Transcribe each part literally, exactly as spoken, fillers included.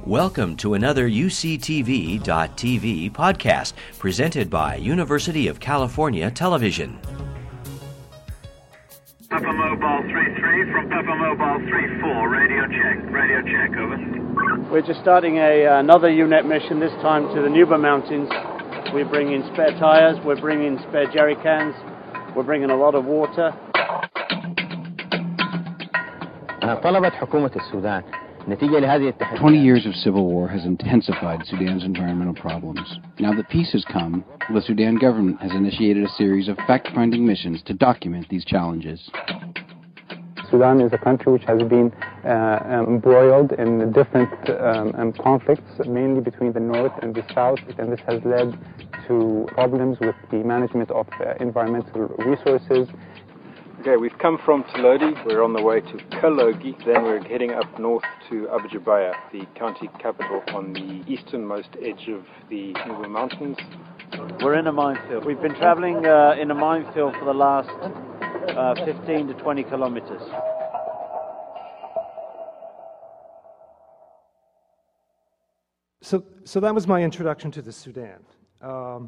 Welcome to another U C T V dot T V podcast presented by University of California Television. Papa Mobile three three from Papa Mobile three four, radio check, radio check, over. We're just starting a, another U NET mission, this time to the Nuba Mountains. We're bringing spare tires, we're bringing spare jerry cans, we're bringing a lot of water. طلبت حكومة السودان Twenty years of civil war has intensified Sudan's environmental problems. Now that peace has come, the Sudan government has initiated a series of fact-finding missions to document these challenges. Sudan is a country which has been uh, embroiled in different um, um, conflicts, mainly between the north and the south, and this has led to problems with the management of uh, environmental resources. Okay, we've come from Tolodi, we're on the way to Kalogi, then we're heading up north to Abujabaya, the county capital on the easternmost edge of the Nuba Mountains. We're in a minefield. We've been traveling uh, in a minefield for the last uh, fifteen to twenty kilometers. So, so that was my introduction to the Sudan. Um,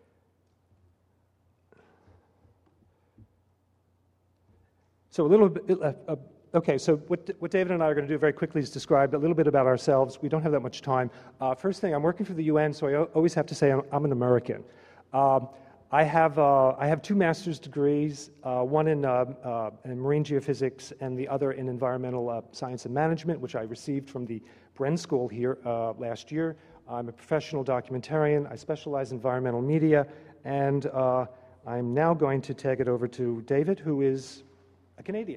So a little bit, uh, uh, okay, so what, what David and I are going to do very quickly is describe a little bit about ourselves. We don't have that much time. Uh, first thing, I'm working for the U N, so I always have to say I'm, I'm an American. Um, I have uh, I have two master's degrees, uh, one in, uh, uh, in marine geophysics and the other in environmental uh, science and management, which I received from the Bren School here uh, last year. I'm a professional documentarian. I specialize in environmental media, and uh, I'm now going to take it over to David, who is a Canadian.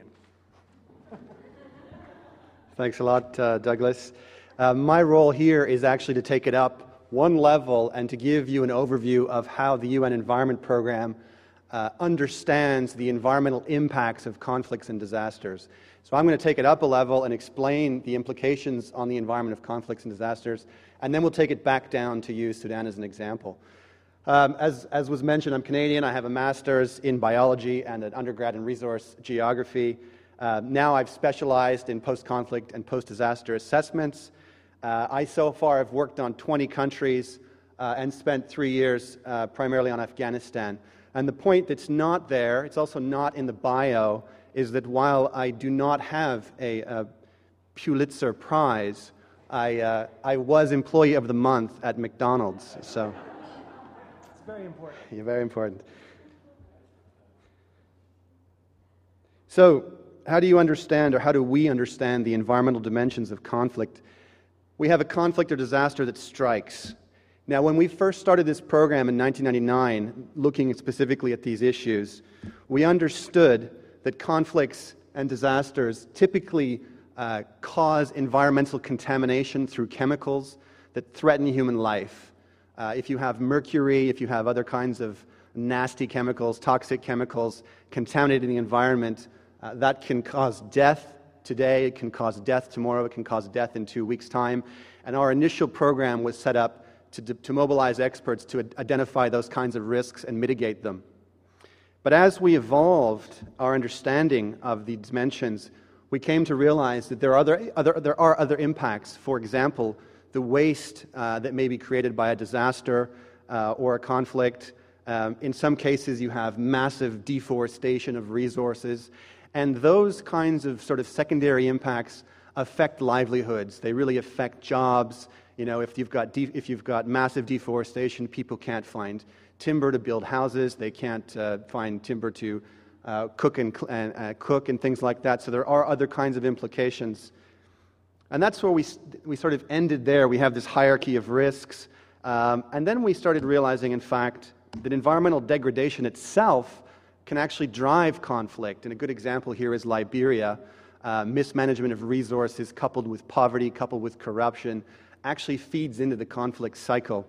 Thanks a lot, uh, Douglas. Uh, my role here is actually to take it up one level and to give you an overview of how the U N Environment Program uh, understands the environmental impacts of conflicts and disasters. So I'm going to take it up a level and explain the implications on the environment of conflicts and disasters, and then we'll take it back down to use Sudan as an example. Um, as, as was mentioned, I'm Canadian. I have a master's in biology and an undergrad in resource geography. Uh, now I've specialized in post-conflict and post-disaster assessments. Uh, I so far have worked on twenty countries uh, and spent three years uh, primarily on Afghanistan. And the point that's not there, it's also not in the bio, is that while I do not have a, a Pulitzer Prize, I, uh, I was Employee of the Month at McDonald's. So. Very important. You're very important. So, how do you understand, or how do we understand the environmental dimensions of conflict? We have a conflict or disaster that strikes. Now, when we first started this program in nineteen ninety-nine, looking specifically at these issues, we understood that conflicts and disasters typically uh, cause environmental contamination through chemicals that threaten human life. Uh, if you have mercury, if you have other kinds of nasty chemicals, toxic chemicals contaminating the environment, uh, that can cause death today, it can cause death tomorrow, it can cause death in two weeks' time. And our initial program was set up to, to mobilize experts to identify those kinds of risks and mitigate them. But as we evolved our understanding of the dimensions, we came to realize that there are other, other, there are other impacts. For example, the waste uh, that may be created by a disaster uh, or a conflict. Um, in some cases, you have massive deforestation of resources, and those kinds of sort of secondary impacts affect livelihoods. They really affect jobs. You know, if you've got de- if you've got massive deforestation, people can't find timber to build houses. They can't uh, find timber to uh, cook and, and uh, cook and things like that. So there are other kinds of implications. And that's where we we sort of ended there. We have this hierarchy of risks. Um, and then we started realizing, in fact, that environmental degradation itself can actually drive conflict. And a good example here is Liberia. Uh, mismanagement of resources coupled with poverty, coupled with corruption, actually feeds into the conflict cycle.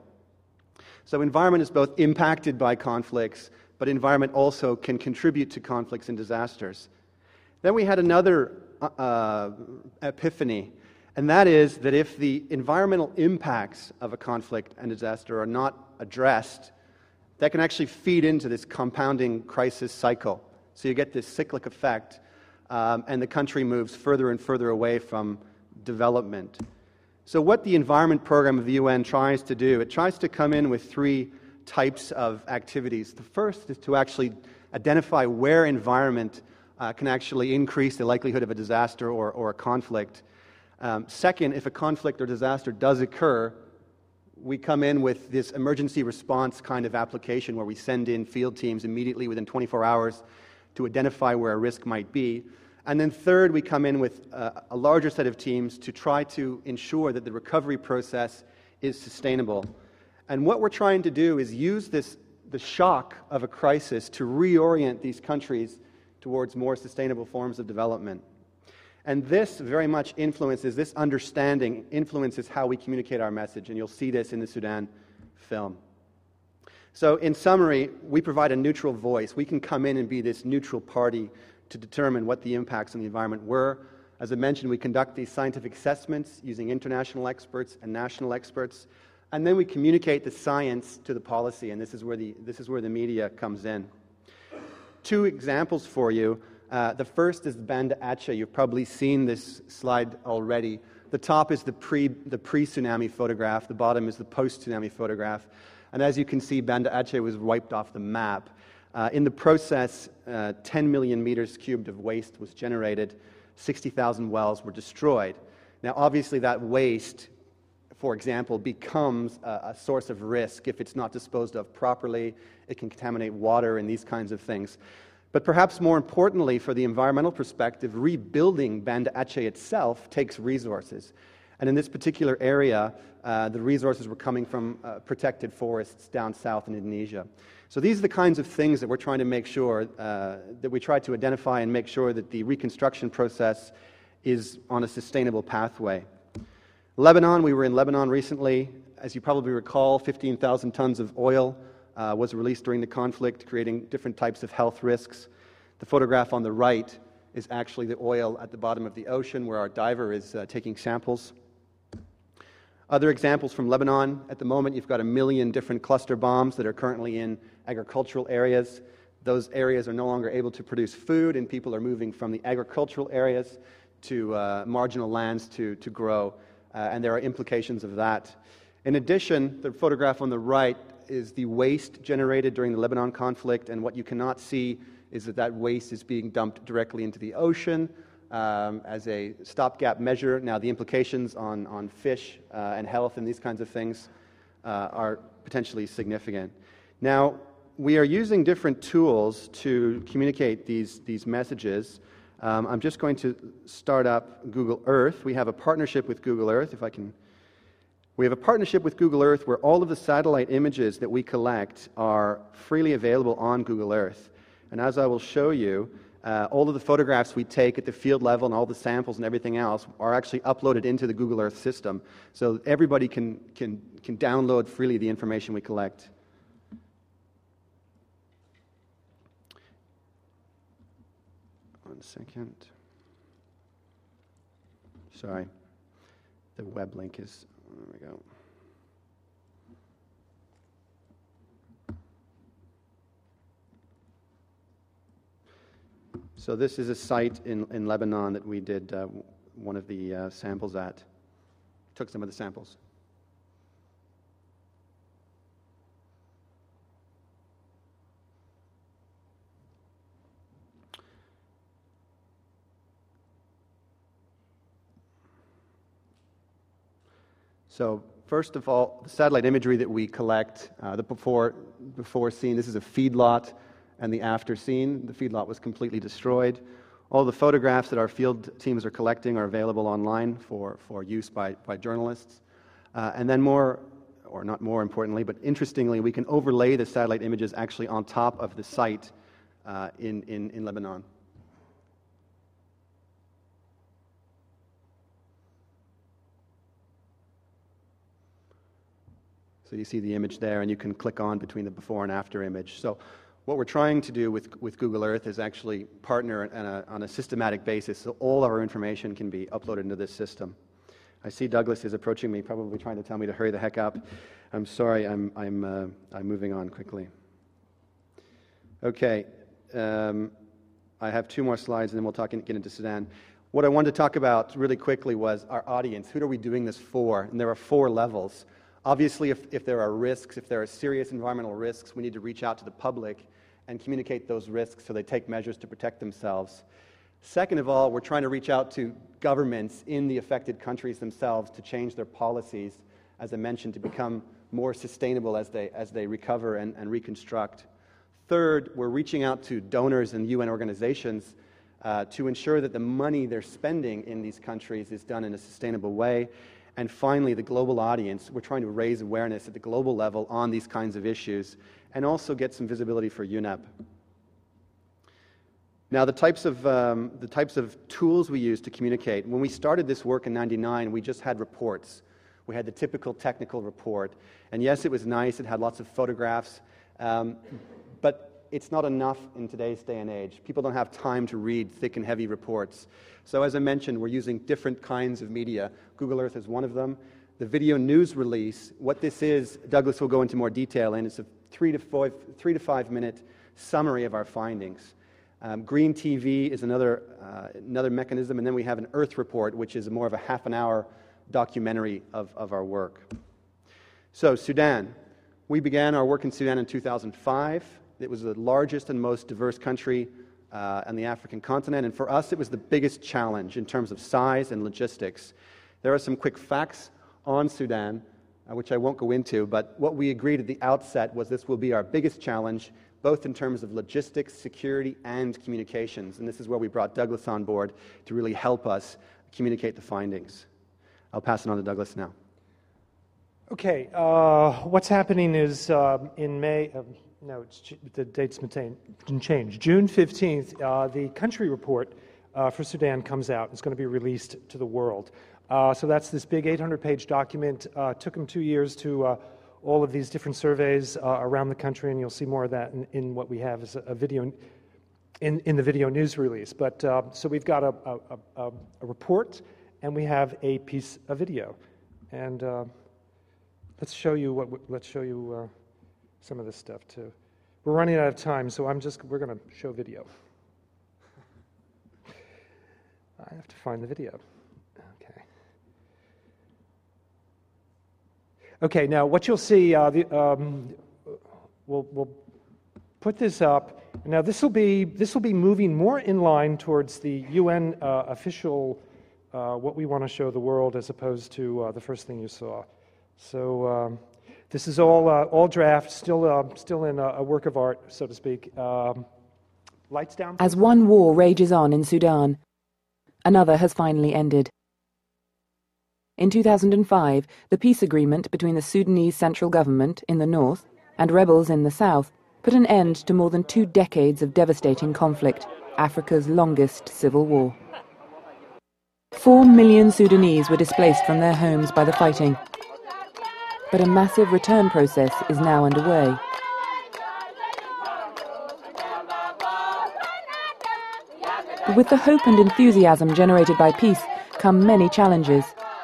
So environment is both impacted by conflicts, but environment also can contribute to conflicts and disasters. Then we had another uh, epiphany. And that is that if the environmental impacts of a conflict and disaster are not addressed, that can actually feed into this compounding crisis cycle. So you get this cyclic effect, um, and the country moves further and further away from development. So what the Environment Program of the U N tries to do, it tries to come in with three types of activities. The first is to actually identify where environment uh, can actually increase the likelihood of a disaster or, or a conflict. Um, second, if a conflict or disaster does occur, we come in with this emergency response kind of application where we send in field teams immediately within twenty-four hours to identify where a risk might be. And then third, we come in with uh, a larger set of teams to try to ensure that the recovery process is sustainable. And what we're trying to do is use this, the shock of a crisis to reorient these countries towards more sustainable forms of development. And this very much influences, this understanding influences how we communicate our message, and you'll see this in the Sudan film. So in summary, we provide a neutral voice. We can come in and be this neutral party to determine what the impacts on the environment were. As I mentioned, we conduct these scientific assessments using international experts and national experts, and then we communicate the science to the policy, and this is where the, this is where the media comes in. Two examples for you. Uh, the first is Banda Aceh. You've probably seen this slide already. The top is the pre, the pre-tsunami photograph. The bottom is the post-tsunami photograph. And as you can see, Banda Aceh was wiped off the map. Uh, in the process, uh, ten million meters cubed of waste was generated. sixty thousand wells were destroyed. Now, obviously, that waste, for example, becomes a, a source of risk if it's not disposed of properly. It can contaminate water and these kinds of things. But perhaps more importantly, for the environmental perspective, rebuilding Banda Aceh itself takes resources. And in this particular area, uh, the resources were coming from uh, protected forests down south in Indonesia. So these are the kinds of things that we're trying to make sure, uh, that we try to identify and make sure that the reconstruction process is on a sustainable pathway. Lebanon, we were in Lebanon recently. As you probably recall, fifteen thousand tons of oil uh, was released during the conflict, creating different types of health risks. The photograph on the right is actually the oil at the bottom of the ocean where our diver is uh, taking samples. Other examples from Lebanon, at the moment you've got a million different cluster bombs that are currently in agricultural areas. Those areas are no longer able to produce food, and people are moving from the agricultural areas to uh, marginal lands to, to grow, uh, and there are implications of that. In addition, the photograph on the right is the waste generated during the Lebanon conflict, and what you cannot see is that that waste is being dumped directly into the ocean um, as a stopgap measure. Now, the implications on, on fish uh, and health and these kinds of things uh, are potentially significant. Now, we are using different tools to communicate these, these messages. Um, I'm just going to start up Google Earth. We have a partnership with Google Earth, if I can. We have a partnership with Google Earth where all of the satellite images that we collect are freely available on Google Earth. And as I will show you, uh, all of the photographs we take at the field level and all the samples and everything else are actually uploaded into the Google Earth system. So everybody can, can, can download freely the information we collect. One second. Sorry. The web link is, there we go. So this is a site in, in Lebanon that we did uh, one of the uh, samples at. Took some of the samples. So first of all, the satellite imagery that we collect, uh, the before, before scene, this is a feedlot, and the after scene. The feedlot was completely destroyed. All the photographs that our field teams are collecting are available online for, for use by, by journalists. Uh, and then more, or not more importantly, but interestingly, we can overlay the satellite images actually on top of the site uh, in, in, in Lebanon. So you see the image there, and you can click on between the before and after image. So what we're trying to do with, with Google Earth is actually partner on a, on a systematic basis so all of our information can be uploaded into this system. I see Douglas is approaching me, probably trying to tell me to hurry the heck up. I'm sorry, I'm, I'm, uh, I'm moving on quickly. Okay, um, I have two more slides, and then we'll talk in, get into Sudan. What I wanted to talk about really quickly was our audience. Who are we doing this for? And there are four levels. Obviously, if, if there are risks, if there are serious environmental risks, we need to reach out to the public and communicate those risks so they take measures to protect themselves. Second of all, we're trying to reach out to governments in the affected countries themselves to change their policies, as I mentioned, to become more sustainable as they, as they recover and, and reconstruct. Third, we're reaching out to donors and U N organizations uh, to ensure that the money they're spending in these countries is done in a sustainable way. And finally, the global audience. We're trying to raise awareness at the global level on these kinds of issues and also get some visibility for U N E P. Now, the types of, um, the types of tools we use to communicate. When we started this work in ninety-nine, we just had reports. We had the typical technical report. And yes, it was nice. It had lots of photographs. Um, but it's not enough in today's day and age. People don't have time to read thick and heavy reports. So as I mentioned, we're using different kinds of media. Google Earth is one of them. The video news release, what this is, Douglas will go into more detail in. It's a three to five, three to five minute summary of our findings. Um, Green T V is another, uh, another mechanism, and then we have an Earth report, which is more of a half an hour documentary of, of our work. So, Sudan. We began our work in Sudan in two thousand five. It was the largest and most diverse country uh, on the African continent, and for us it was the biggest challenge in terms of size and logistics. There are some quick facts on Sudan, uh, which I won't go into, but what we agreed at the outset was this will be our biggest challenge, both in terms of logistics, security, and communications. And this is where we brought Douglas on board to really help us communicate the findings. I'll pass it on to Douglas now. Okay, uh, what's happening is uh, in May, uh, no, it's, the date's been changed. June fifteenth, uh, the country report uh, for Sudan comes out. It's going to be released to the world. Uh, so that's this big eight hundred page document. Uh, took them two years to uh, all of these different surveys uh, around the country, and you'll see more of that in, in what we have as a, a video, in, in the video news release. But uh, so we've got a, a, a, a report, and we have a piece of video, and uh, let's show you what. Let's show you uh, some of this stuff too. We're running out of time, so I'm just we're going to show video. I have to find the video. Okay. Okay, now what you'll see, uh, the, um, we'll, we'll put this up. Now this will be this will be moving more in line towards the U N uh, official, uh, what we want to show the world, as opposed to uh, the first thing you saw. So um, this is all uh, all draft, still uh, still in a, a work of art, so to speak. Um, lights down. As one war rages on in Sudan, another has finally ended. In two thousand five, the peace agreement between the Sudanese central government in the north and rebels in the south put an end to more than two decades of devastating conflict, Africa's longest civil war. Four million Sudanese were displaced from their homes by the fighting. But a massive return process is now underway. But with the hope and enthusiasm generated by peace come many challenges.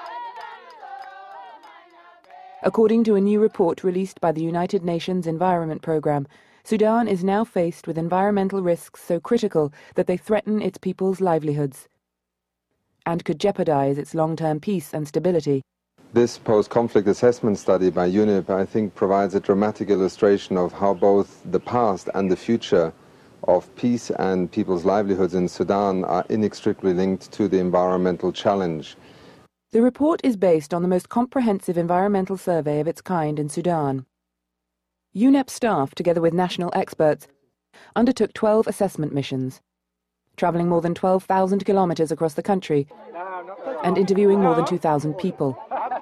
According to a new report released by the United Nations Environment Programme, Sudan is now faced with environmental risks so critical that they threaten its people's livelihoods and could jeopardize its long-term peace and stability. This post-conflict assessment study by U N E P, I think, provides a dramatic illustration of how both the past and the future of peace and people's livelihoods in Sudan are inextricably linked to the environmental challenge. The report is based on the most comprehensive environmental survey of its kind in Sudan. U N E P staff, together with national experts, undertook twelve assessment missions, travelling more than twelve thousand kilometres across the country and interviewing more than two thousand people.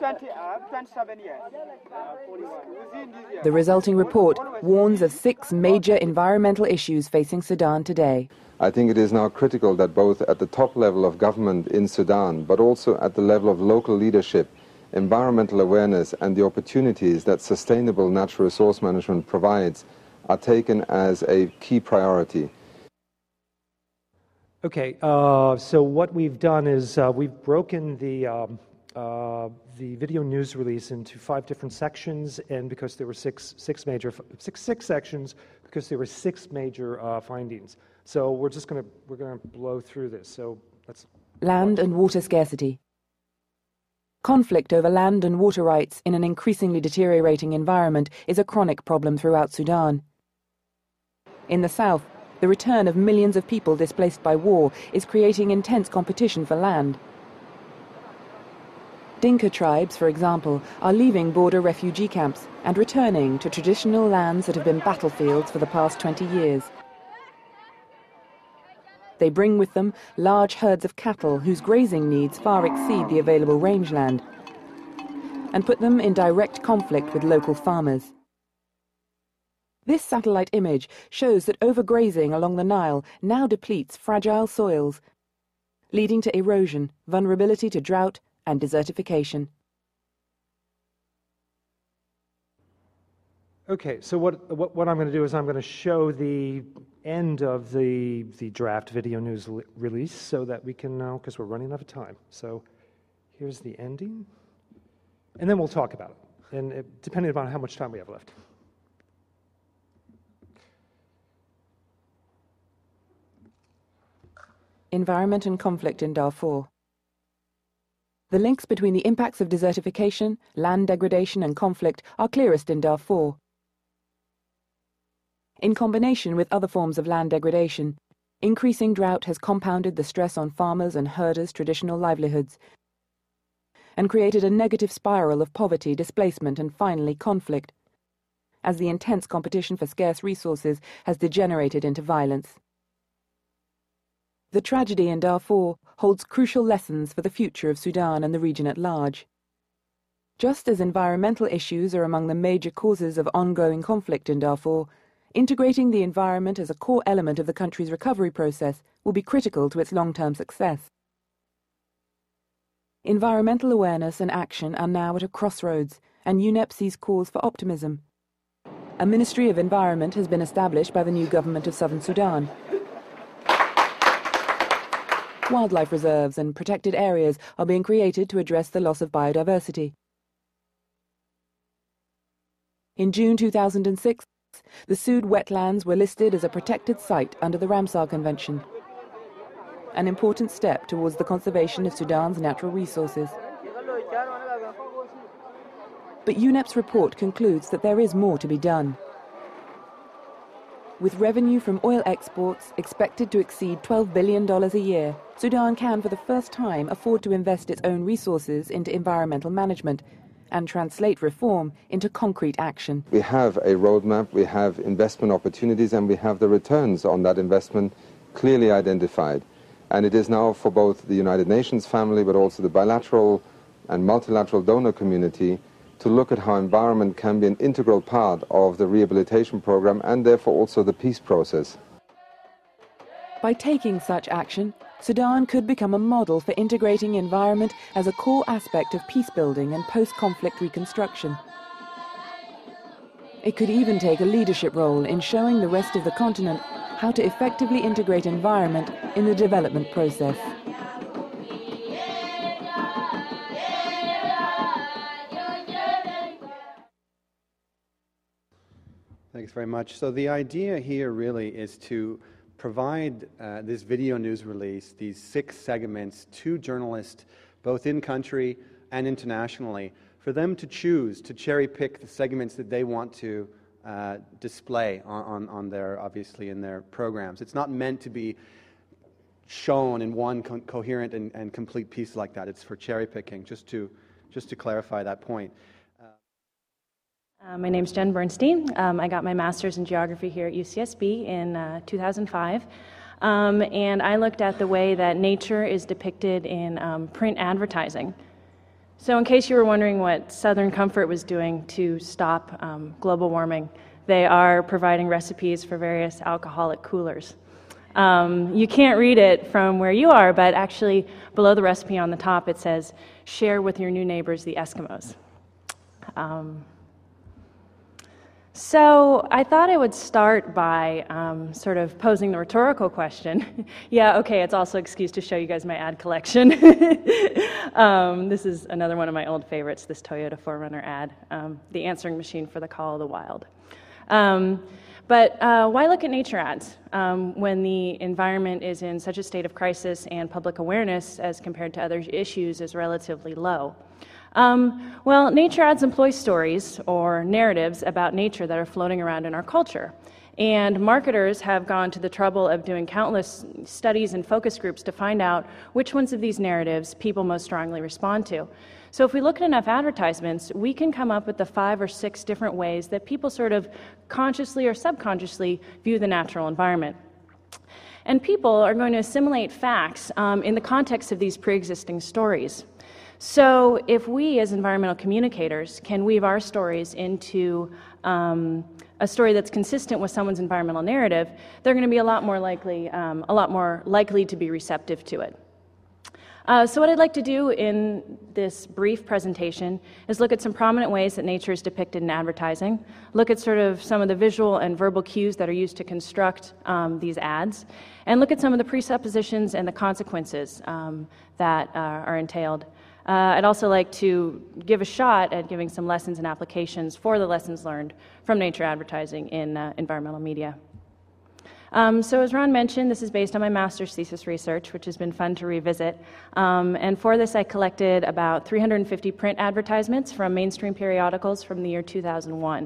The resulting report warns of six major environmental issues facing Sudan today. I think it is now critical that both at the top level of government in Sudan, but also at the level of local leadership, environmental awareness and the opportunities that sustainable natural resource management provides are taken as a key priority. Okay, uh, so what we've done is uh, we've broken the um, uh, the video news release into five different sections, and because there were six six major six six sections, because there were six major uh, findings. So we're just gonna we're gonna blow through this. So let's land and water scarcity. Conflict over land and water rights in an increasingly deteriorating environment is a chronic problem throughout Sudan. In the south, the return of millions of people displaced by war is creating intense competition for land. Dinka tribes, for example, are leaving border refugee camps and returning to traditional lands that have been battlefields for the past twenty years. They bring with them large herds of cattle whose grazing needs far exceed the available rangeland, and put them in direct conflict with local farmers. This satellite image shows that overgrazing along the Nile now depletes fragile soils, leading to erosion, vulnerability to drought, and desertification. Okay, so what, what, what I'm going to do is I'm going to show the end of the, the draft video news li- release so that we can now, because we're running out of time. So here's the ending, and then we'll talk about it, and it, depending upon how much time we have left. Environment and conflict in Darfur. The links between the impacts of desertification, land degradation, and conflict are clearest in Darfur. In combination with other forms of land degradation, increasing drought has compounded the stress on farmers' and herders' traditional livelihoods and created a negative spiral of poverty, displacement, and finally conflict, as the intense competition for scarce resources has degenerated into violence. The tragedy in Darfur holds crucial lessons for the future of Sudan and the region at large. Just as environmental issues are among the major causes of ongoing conflict in Darfur, integrating the environment as a core element of the country's recovery process will be critical to its long-term success. Environmental awareness and action are now at a crossroads, and U N E P sees cause for optimism. A Ministry of Environment has been established by the new government of Southern Sudan. Wildlife reserves and protected areas are being created to address the loss of biodiversity. In June two thousand six, the Sud wetlands were listed as a protected site under the Ramsar Convention, an important step towards the conservation of Sudan's natural resources. But U N E P's report concludes that there is more to be done. With revenue from oil exports expected to exceed twelve billion dollars a year, Sudan can for the first time afford to invest its own resources into environmental management and translate reform into concrete action. We have a roadmap, we have investment opportunities, and we have the returns on that investment clearly identified. And it is now for both the United Nations family, but also the bilateral and multilateral donor community to look at how environment can be an integral part of the rehabilitation program and therefore also the peace process. By taking such action, Sudan could become a model for integrating environment as a core aspect of peace building and post-conflict reconstruction. It could even take a leadership role in showing the rest of the continent how to effectively integrate environment in the development process. Thanks very much. So the idea here really is to provide uh, this video news release, these six segments, to journalists, both in country and internationally, for them to choose, to cherry pick the segments that they want to uh, display on, on, on their, obviously, in their programs. It's not meant to be shown in one co coherent and, and complete piece like that. It's for cherry picking, just to, just to clarify that point. Uh, my name's Jen Bernstein. Um, I got my master's in geography here at U C S B in uh, two thousand five. Um, and I looked at the way that nature is depicted in um, print advertising. So in case you were wondering what Southern Comfort was doing to stop um, global warming, they are providing recipes for various alcoholic coolers. Um, you can't read it from where you are, but actually below the recipe on the top it says, share with your new neighbors, the Eskimos. Um, So I thought I would start by um, sort of posing the rhetorical question. Yeah, okay, it's also an excuse to show you guys my ad collection. um, this is another one of my old favorites, this Toyota four runner ad, um, the answering machine for the call of the wild. Um, but uh, why look at nature ads um, when the environment is in such a state of crisis and public awareness as compared to other issues is relatively low? Um, well, nature ads employ stories or narratives about nature that are floating around in our culture. And marketers have gone to the trouble of doing countless studies and focus groups to find out which ones of these narratives people most strongly respond to. So if we look at enough advertisements, we can come up with the five or six different ways that people sort of consciously or subconsciously view the natural environment. And people are going to assimilate facts um, in the context of these pre-existing stories. So if we as environmental communicators can weave our stories into um, a story that's consistent with someone's environmental narrative, they're going to be a lot more likely, um, a lot more likely to be receptive to it. Uh, so what I'd like to do in this brief presentation is look at some prominent ways that nature is depicted in advertising, look at sort of some of the visual and verbal cues that are used to construct um, these ads, and look at some of the presuppositions and the consequences um, that uh, are entailed. Uh, I'd also like to give a shot at giving some lessons and applications for the lessons learned from nature advertising in uh, environmental media. Um, so as Ron mentioned, this is based on my master's thesis research, which has been fun to revisit. Um, and for this, I collected about three hundred fifty print advertisements from mainstream periodicals from the year two thousand one.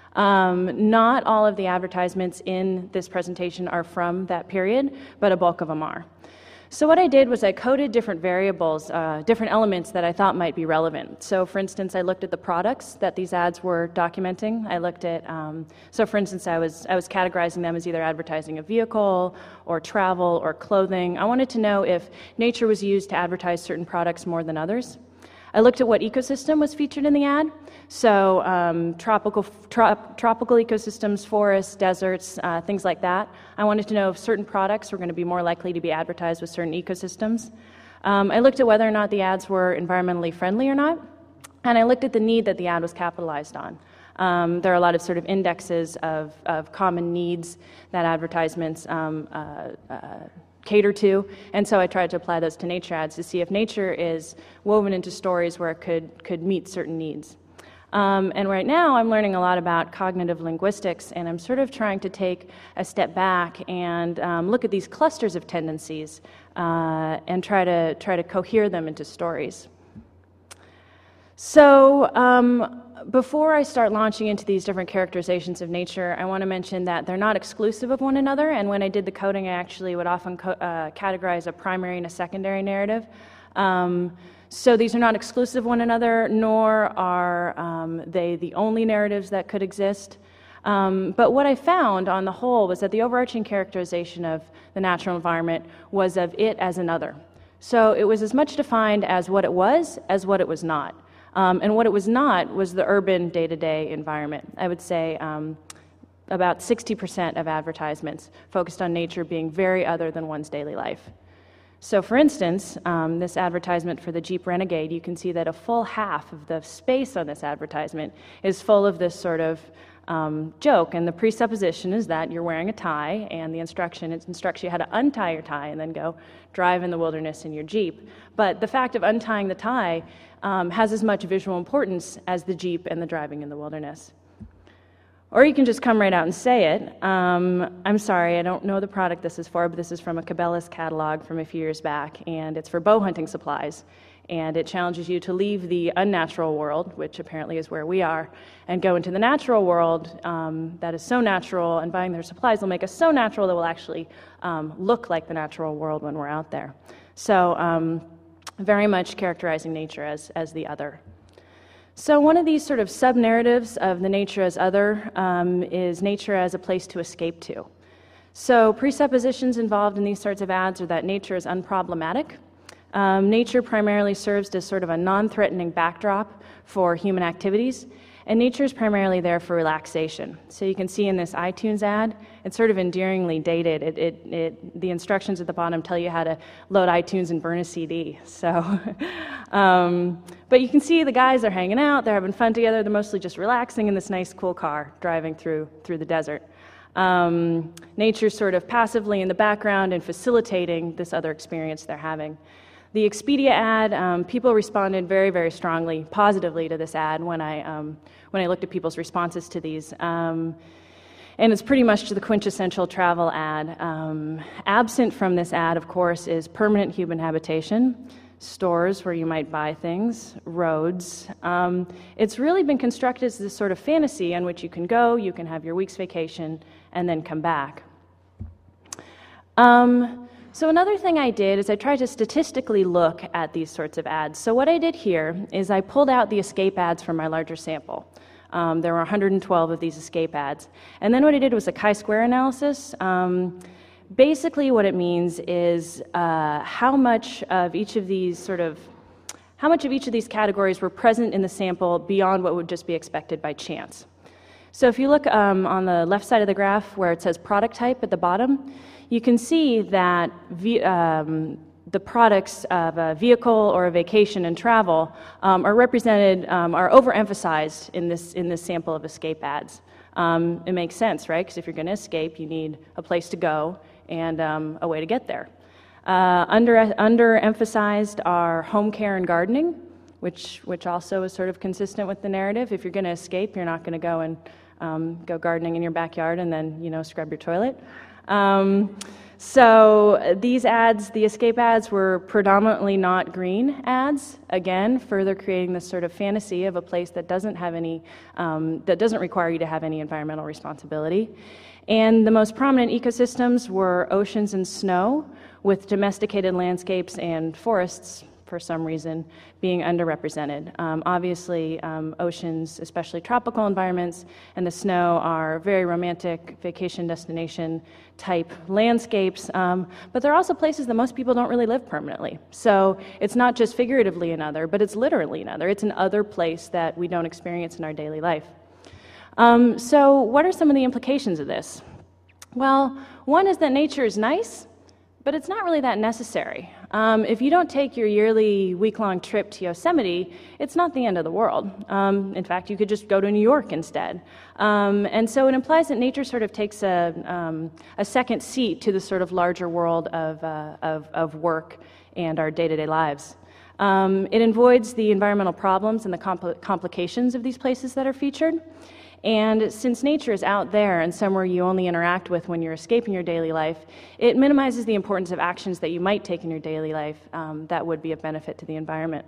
Um, not all of the advertisements in this presentation are from that period, but a bulk of them are. So what I did was I coded different variables, uh, different elements that I thought might be relevant. So for instance, I looked at the products that these ads were documenting. I looked at, um, so for instance, I was, I was categorizing them as either advertising a vehicle or travel or clothing. I wanted to know if nature was used to advertise certain products more than others. I looked at what ecosystem was featured in the ad. So um, tropical, trop, tropical ecosystems, forests, deserts, uh, things like that. I wanted to know if certain products were going to be more likely to be advertised with certain ecosystems. Um, I looked at whether or not the ads were environmentally friendly or not. And I looked at the need that the ad was capitalized on. Um, there are a lot of sort of indexes of, of common needs that advertisements um, uh, uh, cater to, and so I tried to apply those to nature ads to see if nature is woven into stories where it could, could meet certain needs. Um, and right now I'm learning a lot about cognitive linguistics, and I'm sort of trying to take a step back and um, look at these clusters of tendencies uh, and try to, try to cohere them into stories. So um, before I start launching into these different characterizations of nature, I want to mention that they're not exclusive of one another, and when I did the coding, I actually would often co uh, categorize a primary and a secondary narrative. Um, so these are not exclusive of one another, nor are um, they the only narratives that could exist. Um, but what I found on the whole was that the overarching characterization of the natural environment was of it as another. So it was as much defined as what it was as what it was not. Um, and what it was not was the urban day-to-day environment. I would say um, about sixty percent of advertisements focused on nature being very other than one's daily life. So for instance, um, this advertisement for the Jeep Renegade, you can see that a full half of the space on this advertisement is full of this sort of um, joke, and the presupposition is that you're wearing a tie, and the instruction it instructs you how to untie your tie and then go drive in the wilderness in your Jeep. But the fact of untying the tie um, has as much visual importance as the Jeep and the driving in the wilderness. Or you can just come right out and say it. Um, I'm sorry, I don't know the product this is for, but this is from a Cabela's catalog from a few years back, and it's for bow hunting supplies. And it challenges you to leave the unnatural world, which apparently is where we are, and go into the natural world um, that is so natural, and buying their supplies will make us so natural that we'll actually um, look like the natural world when we're out there. So um, very much characterizing nature as, as the other. So one of these sort of sub-narratives of the nature as other um, is nature as a place to escape to. So presuppositions involved in these sorts of ads are that nature is unproblematic. Um, nature primarily serves as sort of a non-threatening backdrop for human activities, and nature is primarily there for relaxation. So you can see in this iTunes ad, it's sort of endearingly dated. It, it, it, the instructions at the bottom tell you how to load iTunes and burn a C D. So, um, but you can see the guys are hanging out, they're having fun together, they're mostly just relaxing in this nice, cool car driving through, through the desert. Um, nature's sort of passively in the background and facilitating this other experience they're having. The Expedia ad, um, people responded very, very strongly, positively to this ad when I, um, when I looked at people's responses to these. Um, and it's pretty much the quintessential travel ad. Um, absent from this ad, of course, is permanent human habitation, stores where you might buy things, roads. Um, it's really been constructed as this sort of fantasy on which you can go, you can have your week's vacation, and then come back. Um, so another thing I did is I tried to statistically look at these sorts of ads. So what I did here is I pulled out the escape ads from my larger sample. Um, there were one hundred twelve of these escape ads. And then what I did was a chi-square analysis. Um, Basically what it means is uh, how much of each of these sort of, how much of each of these categories were present in the sample beyond what would just be expected by chance. So if you look um, on the left side of the graph where it says product type at the bottom, you can see that v um, the products of a vehicle or a vacation and travel um, are represented, um, are overemphasized in this, in this sample of escape ads. Um, it makes sense, right? Because if you're going to escape, you need a place to go and um, a way to get there. Uh, under, underemphasized are home care and gardening, which, which also is sort of consistent with the narrative. If you're going to escape, you're not going to go and um, go gardening in your backyard and then, you know, scrub your toilet. Um, so these ads, the escape ads, were predominantly not green ads, again, further creating this sort of fantasy of a place that doesn't have any, um, that doesn't require you to have any environmental responsibility. And the most prominent ecosystems were oceans and snow, with domesticated landscapes and forests, for some reason, being underrepresented. Um, obviously, um, oceans, especially tropical environments, and the snow are very romantic vacation destination type landscapes, um, but they're also places that most people don't really live permanently. So it's not just figuratively another, but it's literally another. It's an other place that we don't experience in our daily life. Um, so what are some of the implications of this? Well, one is that nature is nice, but it's not really that necessary. Um, if you don't take your yearly week-long trip to Yosemite, it's not the end of the world. Um, in fact, you could just go to New York instead. Um, and so it implies that nature sort of takes a, um, a second seat to the sort of larger world of, uh, of, of work and our day-to-day lives. Um, it avoids the environmental problems and the compl complications of these places that are featured. And since nature is out there and somewhere you only interact with when you're escaping your daily life, it minimizes the importance of actions that you might take in your daily life um, that would be of benefit to the environment.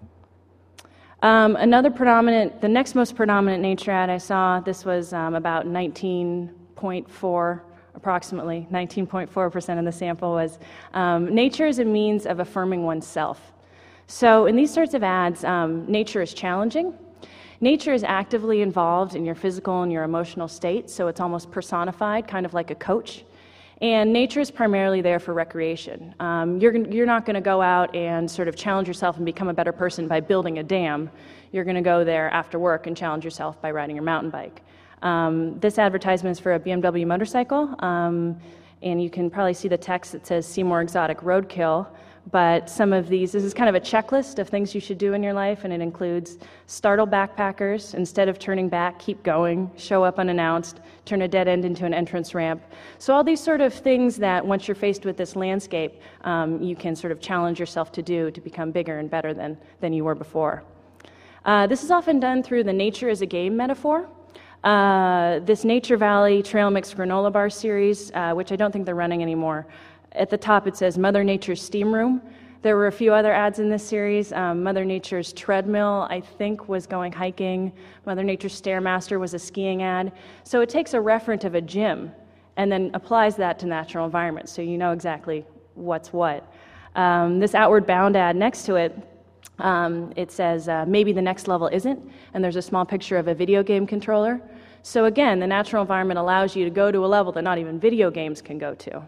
Um, another predominant, the next most predominant nature ad I saw, this was um, about nineteen point four, approximately nineteen point four percent of the sample, was um, nature is a means of affirming oneself. So in these sorts of ads, um, nature is challenging. Nature is actively involved in your physical and your emotional state, so it's almost personified, kind of like a coach. And nature is primarily there for recreation. Um, you're, you're not going to go out and sort of challenge yourself and become a better person by building a dam. You're going to go there after work and challenge yourself by riding your mountain bike. Um, this advertisement is for a B M W motorcycle, um, and you can probably see the text that says "See More Exotic Roadkill." But some of these, this is kind of a checklist of things you should do in your life, and it includes startle backpackers, instead of turning back, keep going, show up unannounced, turn a dead end into an entrance ramp. So all these sort of things that once you're faced with this landscape, um, you can sort of challenge yourself to do to become bigger and better than, than you were before. Uh, this is often done through the nature as a game metaphor. Uh, this Nature Valley Trail Mix Granola Bar series, uh, which I don't think they're running anymore. At the top it says Mother Nature's Steam Room. There were a few other ads in this series. Um, Mother Nature's Treadmill, I think, was going hiking. Mother Nature's Stairmaster was a skiing ad. So it takes a referent of a gym and then applies that to natural environment, so you know exactly what's what. Um, this Outward Bound ad next to it, um, it says, uh, maybe the next level isn't, and there's a small picture of a video game controller. So again, the natural environment allows you to go to a level that not even video games can go to.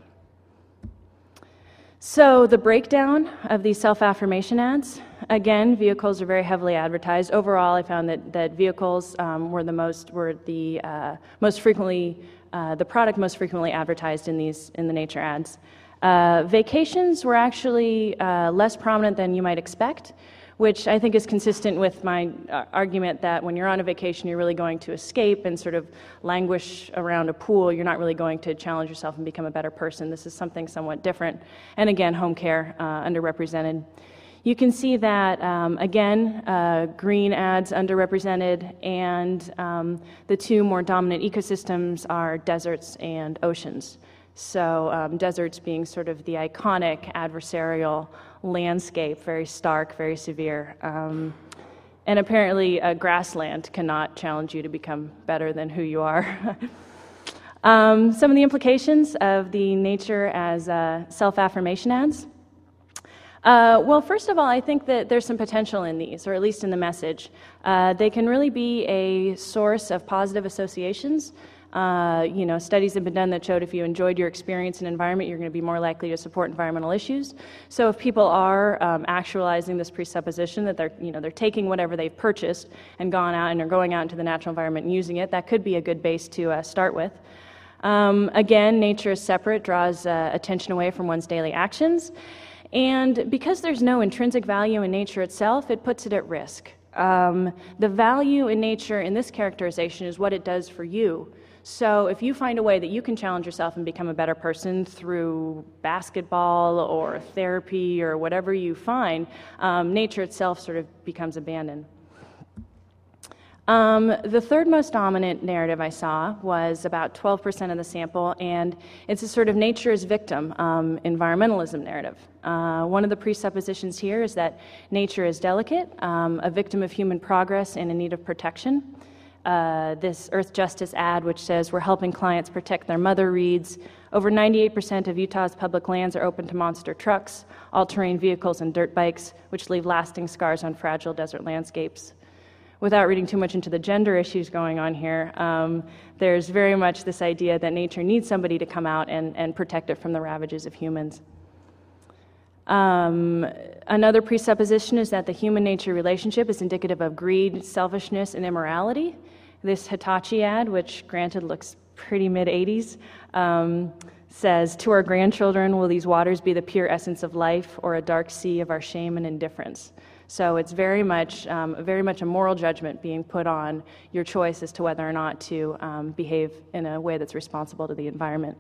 So the breakdown of these self-affirmation ads, again, vehicles are very heavily advertised. Overall, I found that, that vehicles um, were the most, were the uh, most frequently, uh, the product most frequently advertised in these, in the nature ads. Uh, vacations were actually uh, less prominent than you might expect. which I think is consistent with my uh, argument that when you're on a vacation, you're really going to escape and sort of languish around a pool. You're not really going to challenge yourself and become a better person. This is something somewhat different. And again, home care, uh, underrepresented. You can see that, um, again, uh, green ads underrepresented, and um, the two more dominant ecosystems are deserts and oceans. So um, deserts being sort of the iconic adversarial landscape, very stark, very severe. Um, and apparently a grassland cannot challenge you to become better than who you are. um, some of the implications of the nature as uh, self-affirmation ads. Uh, well, first of all, I think that there's some potential in these, or at least in the message. Uh, they can really be a source of positive associations. Uh, you know, studies have been done that showed if you enjoyed your experience and environment, you're going to be more likely to support environmental issues. So if people are um, actualizing this presupposition that they're, you know, they're taking whatever they've purchased and gone out and are going out into the natural environment and using it, that could be a good base to uh, start with. Um, again, nature is separate, draws uh, attention away from one's daily actions. And because there's no intrinsic value in nature itself, it puts it at risk. Um, the value in nature in this characterization is what it does for you. So if you find a way that you can challenge yourself and become a better person through basketball or therapy or whatever you find, um, nature itself sort of becomes abandoned. Um, the third most dominant narrative I saw was about twelve percent of the sample, and it's a sort of nature as victim um, environmentalism narrative. Uh, one of the presuppositions here is that nature is delicate, um, a victim of human progress and in need of protection. Uh, this Earth Justice ad, which says we're helping clients protect their mother, reads, over ninety-eight percent of Utah's public lands are open to monster trucks, all-terrain vehicles, and dirt bikes, which leave lasting scars on fragile desert landscapes. Without reading too much into the gender issues going on here, um, there's very much this idea that nature needs somebody to come out and, and protect it from the ravages of humans. Um, another presupposition is that the human-nature relationship is indicative of greed, selfishness, and immorality. This Hitachi ad, which granted looks pretty mid-eighties, um, says, to our grandchildren, will these waters be the pure essence of life or a dark sea of our shame and indifference? So it's very much, um, very much a moral judgment being put on your choice as to whether or not to um, behave in a way that's responsible to the environment.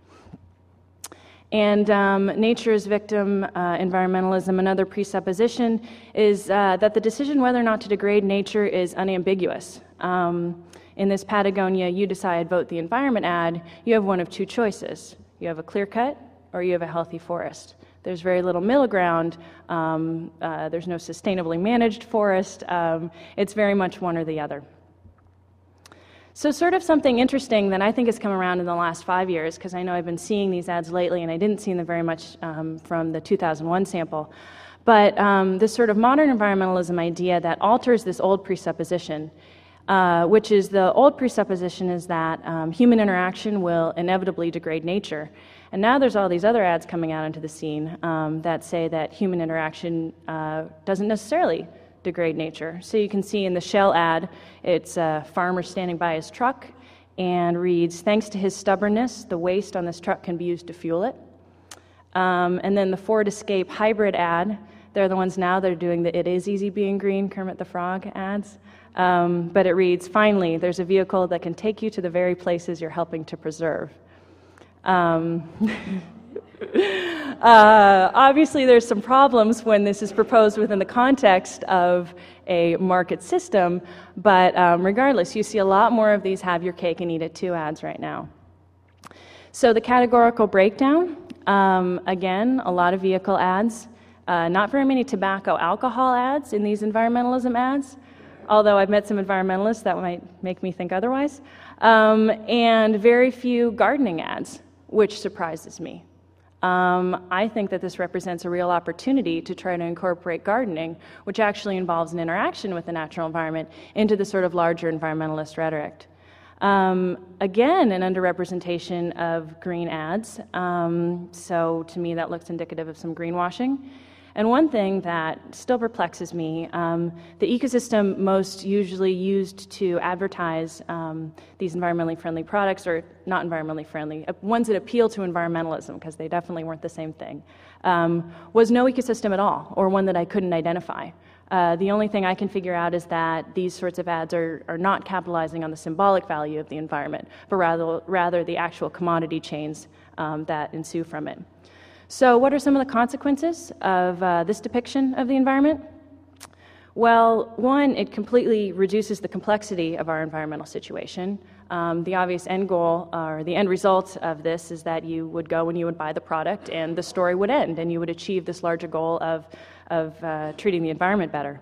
And um, nature's victim uh, environmentalism, another presupposition, is uh, that the decision whether or not to degrade nature is unambiguous. Um, in this Patagonia You Decide, Vote the Environment ad, you have one of two choices. You have a clear cut or you have a healthy forest. There's very little middle ground. Um, uh, there's no sustainably managed forest. Um, it's very much one or the other. So sort of something interesting that I think has come around in the last five years, because I know I've been seeing these ads lately and I didn't see them very much um, from the two thousand one sample, but um, this sort of modern environmentalism idea that alters this old presupposition, uh, which is the old presupposition is that um, human interaction will inevitably degrade nature. And now there's all these other ads coming out into the scene um, that say that human interaction uh, doesn't necessarily degrade nature. So you can see in the Shell ad, it's a farmer standing by his truck and reads, thanks to his stubbornness, the waste on this truck can be used to fuel it. Um, and then the Ford Escape hybrid ad, they're the ones now that are doing the It Is Easy Being Green Kermit the Frog ads. Um, but it reads, finally, there's a vehicle that can take you to the very places you're helping to preserve. Um, uh, obviously, there's some problems when this is proposed within the context of a market system, but um, regardless, you see a lot more of these have your cake and eat it too ads right now. So the categorical breakdown, um, again, a lot of vehicle ads, uh, not very many tobacco alcohol ads in these environmentalism ads, although I've met some environmentalists that might make me think otherwise, um, and very few gardening ads, which surprises me. Um, I think that this represents a real opportunity to try to incorporate gardening, which actually involves an interaction with the natural environment, into the sort of larger environmentalist rhetoric. Um, again, an underrepresentation of green ads, um, so to me that looks indicative of some greenwashing. And one thing that still perplexes me, um, the ecosystem most usually used to advertise um, these environmentally friendly products, or not environmentally friendly, uh, ones that appeal to environmentalism, because they definitely weren't the same thing, um, was no ecosystem at all, or one that I couldn't identify. Uh, the only thing I can figure out is that these sorts of ads are, are not capitalizing on the symbolic value of the environment, but rather, rather the actual commodity chains um, that ensue from it. So what are some of the consequences of uh, this depiction of the environment? Well, one, it completely reduces the complexity of our environmental situation. Um, the obvious end goal, or the end result of this, is that you would go and you would buy the product and the story would end and you would achieve this larger goal of, of uh, treating the environment better.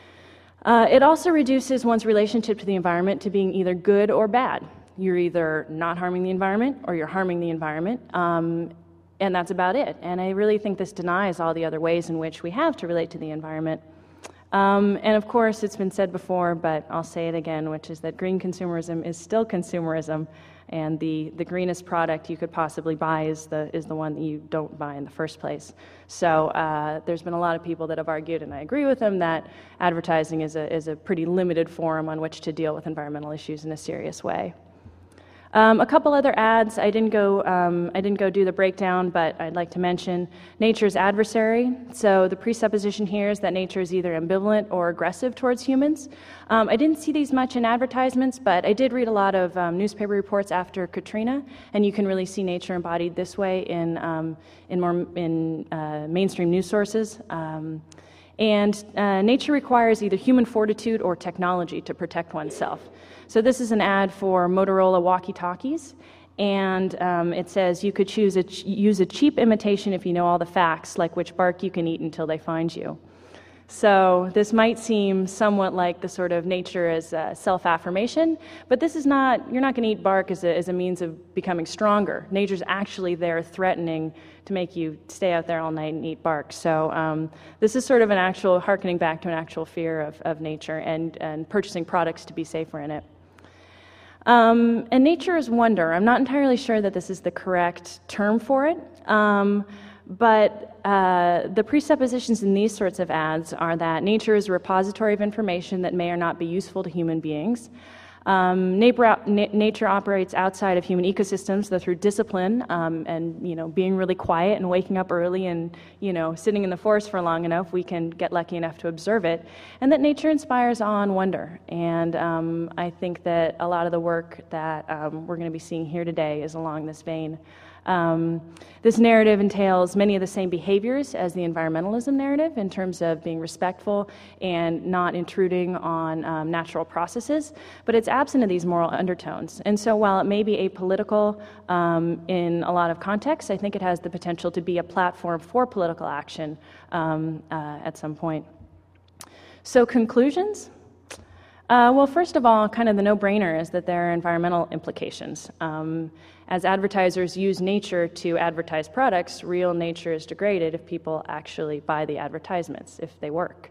Uh, it also reduces one's relationship to the environment to being either good or bad. You're either not harming the environment or you're harming the environment, um, and that's about it. And I really think this denies all the other ways in which we have to relate to the environment. Um, and of course, it's been said before, but I'll say it again, which is that green consumerism is still consumerism, and the, the greenest product you could possibly buy is the, is the one that you don't buy in the first place. So uh, there's been a lot of people that have argued, and I agree with them, that advertising is a, is a pretty limited forum on which to deal with environmental issues in a serious way. Um, a couple other ads. I didn't go. Um, I didn't go do the breakdown, but I'd like to mention nature's adversary. So the presupposition here is that nature is either ambivalent or aggressive towards humans. Um, I didn't see these much in advertisements, but I did read a lot of um, newspaper reports after Katrina, and you can really see nature embodied this way in um, in more in uh, mainstream news sources. Um, And uh, nature requires either human fortitude or technology to protect oneself. So this is an ad for Motorola walkie-talkies, and um, it says you could choose a ch- use a cheap imitation if you know all the facts, like which bark you can eat until they find you. So this might seem somewhat like the sort of nature as uh, self-affirmation, but this is not, you're not going to eat bark as a, as a means of becoming stronger. Nature's actually there threatening to make you stay out there all night and eat bark. So um, this is sort of an actual, hearkening back to an actual fear of, of nature and, and purchasing products to be safer in it. Um, and nature is wonder. I'm not entirely sure that this is the correct term for it. Um, But uh, the presuppositions in these sorts of ads are that nature is a repository of information that may or not be useful to human beings. Um, nature, na- nature operates outside of human ecosystems, though through discipline um, and you know being really quiet and waking up early and you know sitting in the forest for long enough, we can get lucky enough to observe it. And that nature inspires awe and wonder. And um, I think that a lot of the work that um, we're going to be seeing here today is along this vein. Um, this narrative entails many of the same behaviors as the environmentalism narrative in terms of being respectful and not intruding on um, natural processes, but it's absent of these moral undertones. And so while it may be apolitical um, in a lot of contexts, I think it has the potential to be a platform for political action um, uh, at some point. So conclusions? Uh, well, first of all, kind of the no-brainer is that there are environmental implications. Um, as advertisers use nature to advertise products, real nature is degraded if people actually buy the advertisements, if they work.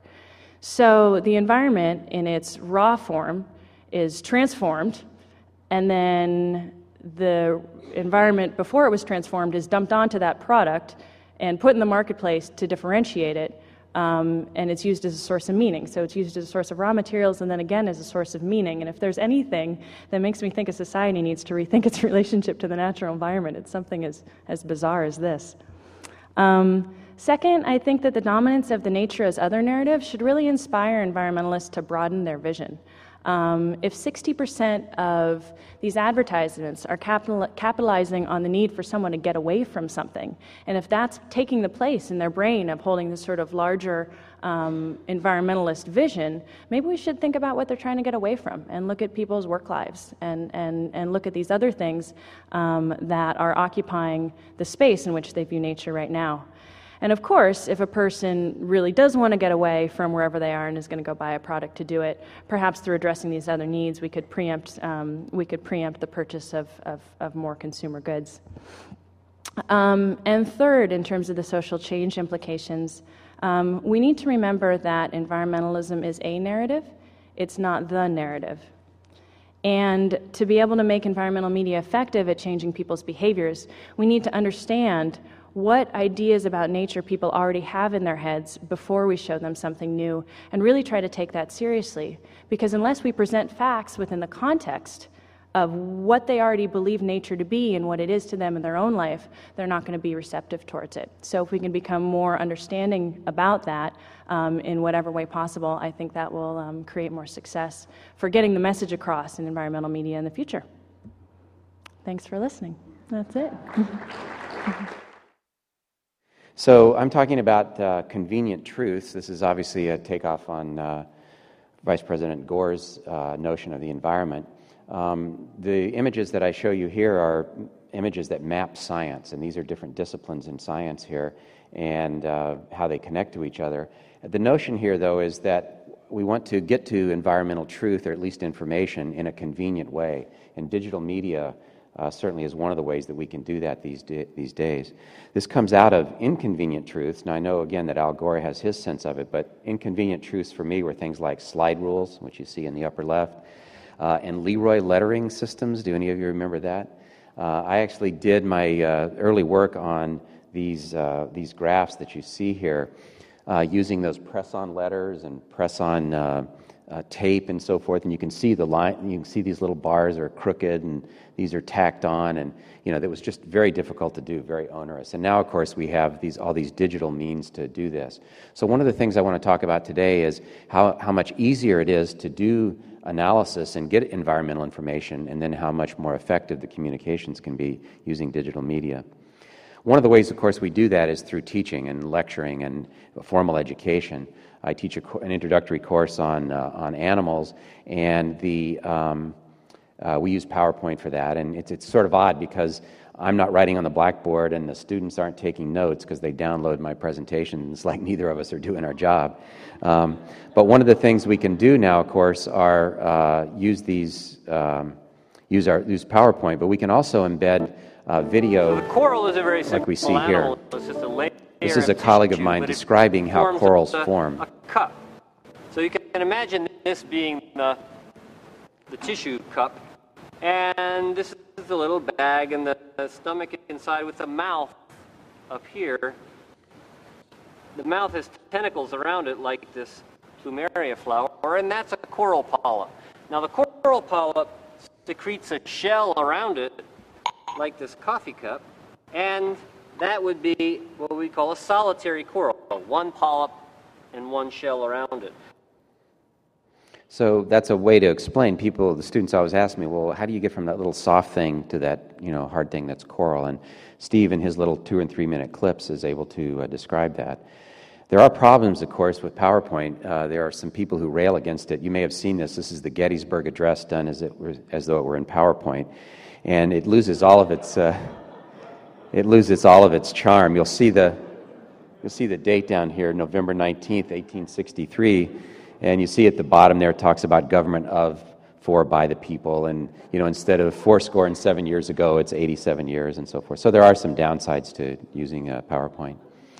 So the environment in its raw form is transformed, and then the environment before it was transformed is dumped onto that product and put in the marketplace to differentiate it. Um, and it's used as a source of meaning. So it's used as a source of raw materials and then again as a source of meaning. And if there's anything that makes me think a society needs to rethink its relationship to the natural environment, it's something as, as bizarre as this. Um, second, I think that the dominance of the nature as other narrative should really inspire environmentalists to broaden their vision. Um, if sixty percent of these advertisements are capital, capitalizing on the need for someone to get away from something, and if that's taking the place in their brain of holding this sort of larger um, environmentalist vision, maybe we should think about what they're trying to get away from and look at people's work lives and, and, and look at these other things um, that are occupying the space in which they view nature right now. And of course, if a person really does want to get away from wherever they are and is going to go buy a product to do it, perhaps through addressing these other needs, we could preempt um, we could preempt the purchase of, of, of more consumer goods. Um, and third, in terms of the social change implications, um, we need to remember that environmentalism is a narrative; it's not the narrative. And to be able to make environmental media effective at changing people's behaviors, we need to understand what ideas about nature people already have in their heads before we show them something new, and really try to take that seriously. Because unless we present facts within the context of what they already believe nature to be and what it is to them in their own life, they're not going to be receptive towards it. So if we can become more understanding about that um, in whatever way possible, I think that will um, create more success for getting the message across in environmental media in the future. Thanks for listening. That's it. So I'm talking about uh, convenient truths. This is obviously a takeoff on uh, Vice President Gore's uh, notion of the environment. Um, the images that I show you here are images that map science, and these are different disciplines in science here and uh, how they connect to each other. The notion here, though, is that we want to get to environmental truth, or at least information, in a convenient way. And digital media Uh, certainly is one of the ways that we can do that these, di these days. This comes out of inconvenient truths. Now, I know, again, that Al Gore has his sense of it, but inconvenient truths for me were things like slide rules, which you see in the upper left, uh, and Leroy lettering systems. Do any of you remember that? Uh, I actually did my uh, early work on these, uh, these graphs that you see here, uh, using those press-on letters and press-on uh, Uh, tape and so forth, and you can see the line. You can see these little bars are crooked, and these are tacked on, and you know that was just very difficult to do, very onerous. And now, of course, we have these all these digital means to do this. So one of the things I want to talk about today is how how much easier it is to do analysis and get environmental information, and then how much more effective the communications can be using digital media. One of the ways, of course, we do that is through teaching and lecturing and formal education. I teach a, an introductory course on uh, on animals, and the um, uh, we use PowerPoint for that. And it's it's sort of odd because I'm not writing on the blackboard, and the students aren't taking notes because they download my presentation. It's like neither of us are doing our job. Um, but one of the things we can do now, of course, are uh, use these um, use our use PowerPoint, but we can also embed uh, video, so the coral is a very like we see animal. here. It's just a layer This is a colleague of mine describing how corals a, form. A cup. So you can imagine this being the, the tissue cup, and this is the little bag and the, the stomach inside with the mouth up here. The mouth has tentacles around it like this plumeria flower, and that's a coral polyp. Now the coral polyp secretes a shell around it like this coffee cup, and that would be what we call a solitary coral, one polyp and one shell around it. So that's a way to explain. People, the students always ask me, well, how do you get from that little soft thing to that, you know, hard thing that's coral? And Steve, in his little two and three minute clips, is able to uh, describe that. There are problems, of course, with PowerPoint. Uh, there are some people who rail against it. You may have seen this. This is the Gettysburg Address done as, it were, as though it were in PowerPoint. And it loses all of its... Uh, It loses all of its charm. You'll see the you'll see the date down here, November nineteenth, eighteen sixty-three, and you see at the bottom there it talks about government of, for, by the people, and you know instead of four score and seven years ago, it's eighty-seven years and so forth. So there are some downsides to using uh, PowerPoint.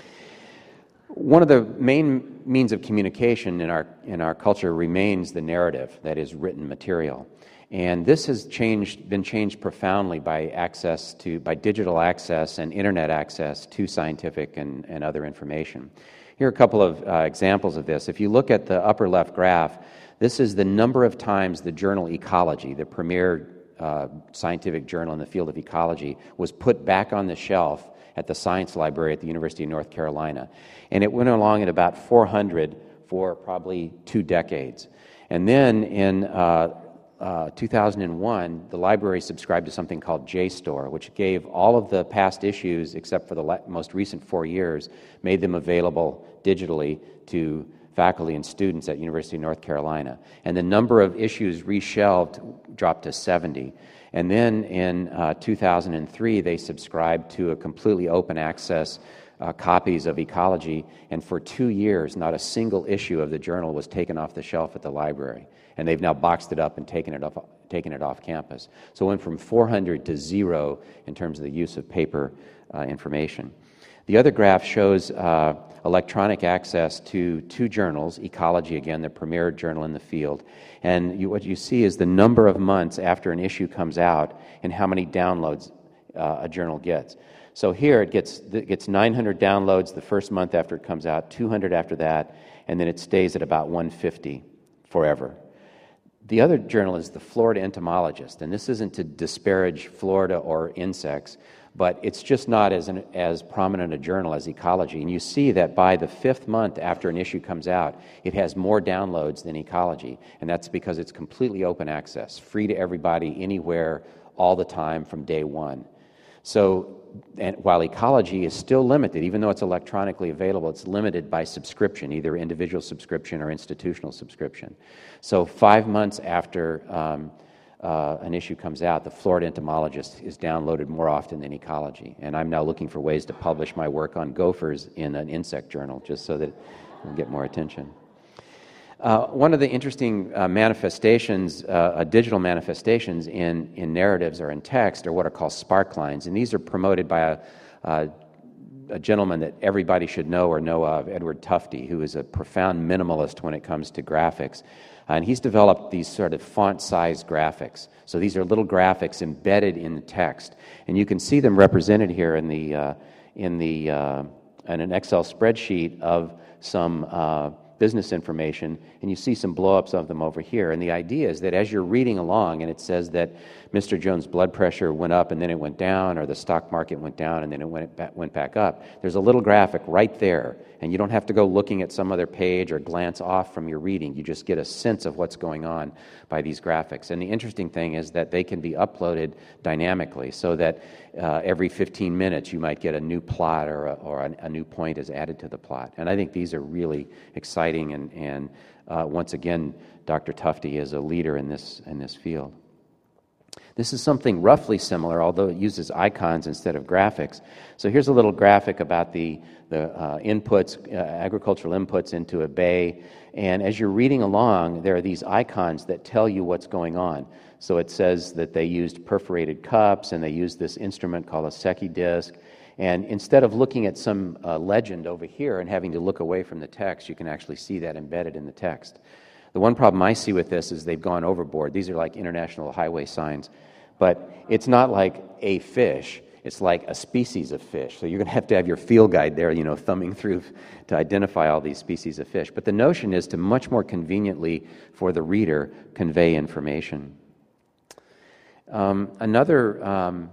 One of the main means of communication in our in our culture remains the narrative, that is, written material. And this has changed, been changed profoundly by access to, by digital access and internet access to scientific and, and other information. Here are a couple of uh, examples of this. If you look at the upper left graph, this is the number of times the journal Ecology, the premier uh, scientific journal in the field of ecology, was put back on the shelf at the Science Library at the University of North Carolina. And it went along at about four hundred for probably two decades. And then in uh, Uh, two thousand one, the library subscribed to something called JSTOR, which gave all of the past issues, except for the la most recent four years, made them available digitally to faculty and students at University of North Carolina. And the number of issues reshelved dropped to seventy. And then in uh, two thousand three, they subscribed to a completely open access uh, copies of Ecology, and for two years, not a single issue of the journal was taken off the shelf at the library. And they've now boxed it up and taken it off, taken it off campus. So it went from four hundred to zero in terms of the use of paper uh, information. The other graph shows uh, electronic access to two journals, Ecology, again, the premier journal in the field. And you, what you see is the number of months after an issue comes out and how many downloads uh, a journal gets. So here it gets, it gets nine hundred downloads the first month after it comes out, two hundred after that, and then it stays at about one hundred fifty forever. The other journal is the Florida Entomologist, and this isn't to disparage Florida or insects, but it's just not as an, as prominent a journal as Ecology. And you see that by the fifth month after an issue comes out, it has more downloads than Ecology, and that's because it's completely open access, free to everybody, anywhere, all the time from day one. So, and while Ecology is still limited, even though it's electronically available, it's limited by subscription, either individual subscription or institutional subscription. So five months after um, uh, an issue comes out, the Florida Entomologist is downloaded more often than Ecology. And I'm now looking for ways to publish my work on gophers in an insect journal, just so that it will get more attention. Uh, one of the interesting uh, manifestations, uh, uh, digital manifestations in, in narratives or in text are what are called sparklines. And these are promoted by a, uh, a gentleman that everybody should know or know of, Edward Tufte, who is a profound minimalist when it comes to graphics. And he's developed these sort of font-sized graphics. So these are little graphics embedded in the text. And you can see them represented here in, the, uh, in, the, uh, in an Excel spreadsheet of some uh, business information, and you see some blow-ups of them over here. And the idea is that as you're reading along and it says that Mister Jones' blood pressure went up and then it went down, or the stock market went down and then it went back, went back up, there's a little graphic right there, and you don't have to go looking at some other page or glance off from your reading. You just get a sense of what's going on by these graphics. And the interesting thing is that they can be uploaded dynamically, so that uh, every fifteen minutes you might get a new plot or, a, or a, a new point is added to the plot. And I think these are really exciting, and, and uh, once again, Doctor Tufte is a leader in this, in this field. This is something roughly similar, although it uses icons instead of graphics. So here's a little graphic about the, the uh, inputs, uh, agricultural inputs into a bay. And as you're reading along, there are these icons that tell you what's going on. So it says that they used perforated cups, and they used this instrument called a Secchi disc. And instead of looking at some uh, legend over here and having to look away from the text, you can actually see that embedded in the text. The one problem I see with this is they've gone overboard. These are like international highway signs. But it's not like a fish. It's like a species of fish. So you're going to have to have your field guide there, you know, thumbing through to identify all these species of fish. But the notion is to much more conveniently, for the reader, convey information. Um, another um,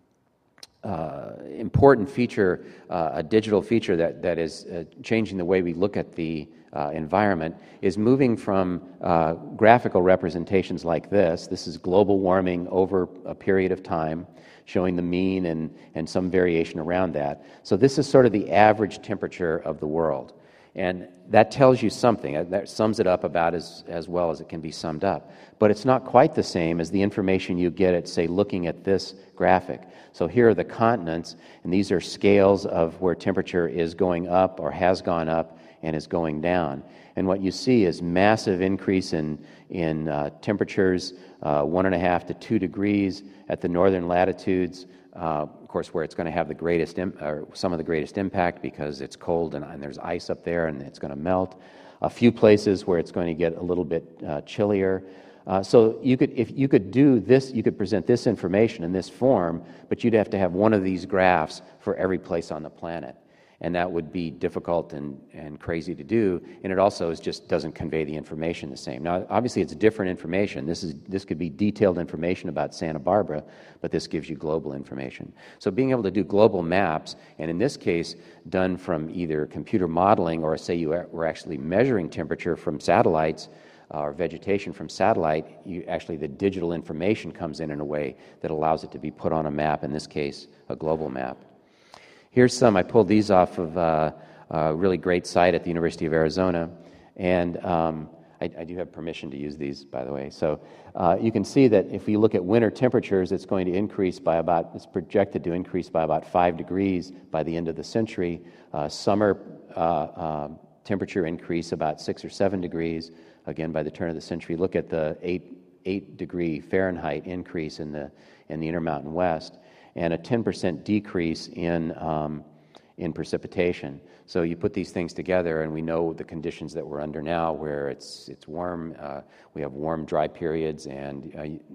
uh, important feature, uh, a digital feature that, that is uh, changing the way we look at the Uh, environment, is moving from uh, graphical representations like this. This is global warming over a period of time, showing the mean and, and some variation around that. So this is sort of the average temperature of the world. And that tells you something. That sums it up about as, as well as it can be summed up. But it's not quite the same as the information you get at, say, looking at this graphic. So here are the continents, and these are scales of where temperature is going up or has gone up and is going down. And what you see is massive increase in, in uh, temperatures, uh, one and a half to two degrees at the northern latitudes, uh, of course, where it's going to have the greatest, im- or some of the greatest impact because it's cold and, and there's ice up there and it's going to melt. A few places where it's going to get a little bit uh, chillier. Uh, so you could, if you could do this, you could present this information in this form, but you'd have to have one of these graphs for every place on the planet. And that would be difficult and, and crazy to do, and it also is just doesn't convey the information the same. Now, obviously, it's different information. This is this could be detailed information about Santa Barbara, but this gives you global information. So being able to do global maps, and in this case, done from either computer modeling or, say, you were actually measuring temperature from satellites uh, or vegetation from satellite, you actually the digital information comes in in a way that allows it to be put on a map, in this case, a global map. Here's some. I pulled these off of uh, a really great site at the University of Arizona, and um, I, I do have permission to use these, by the way. So uh, you can see that if you look at winter temperatures, it's going to increase by about, it's projected to increase by about five degrees by the end of the century. Uh, summer uh, uh, temperature increase about six or seven degrees, again, by the turn of the century. Look at the eight, eight degree Fahrenheit increase in the, in the Intermountain West, and a ten percent decrease in um, in precipitation. So you put these things together, and we know the conditions that we're under now, where it's it's warm. Uh, we have warm, dry periods, and uh,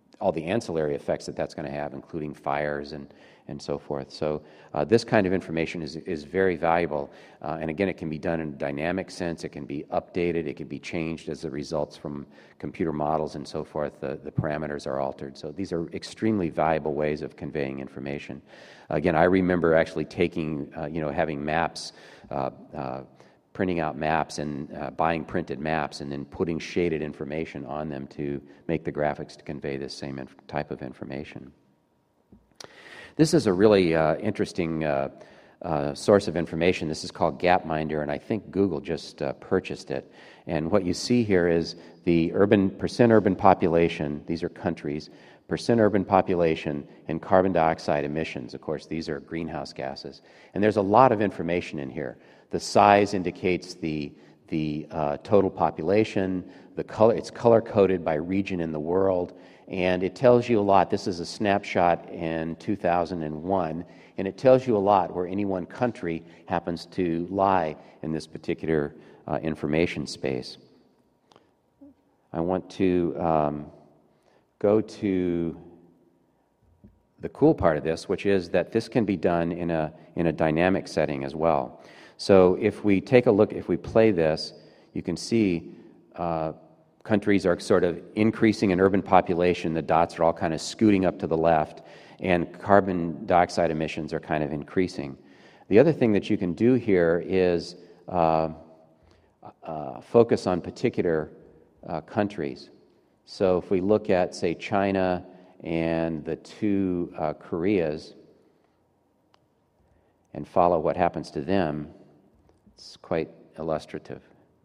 all the ancillary effects that that's going to have, including fires and, and so forth. So uh, this kind of information is, is very valuable. Uh, and again, it can be done in a dynamic sense. It can be updated. It can be changed as the results from computer models and so forth. The, the parameters are altered. So these are extremely valuable ways of conveying information. Again, I remember actually taking, uh, you know, having maps, uh, uh, printing out maps and uh, buying printed maps and then putting shaded information on them to make the graphics to convey this same inf- type of information. This is a really uh, interesting uh, uh, source of information. This is called Gapminder, and I think Google just uh, purchased it. And what you see here is the urban percent urban population. These are countries. Percent urban population and carbon dioxide emissions. Of course, these are greenhouse gases. And there's a lot of information in here. The size indicates the, the uh, total population. The color, it's color-coded by region in the world. And it tells you a lot. This is a snapshot in two thousand one. And it tells you a lot where any one country happens to lie in this particular uh, information space. I want to... Um, go to the cool part of this, which is that this can be done in a in a dynamic setting as well. So if we take a look, if we play this, you can see uh, countries are sort of increasing in urban population. The dots are all kind of scooting up to the left, and carbon dioxide emissions are kind of increasing. The other thing that you can do here is uh, uh, focus on particular uh, countries. So if we look at, say, China and the two uh, Koreas and follow what happens to them, it's quite illustrative.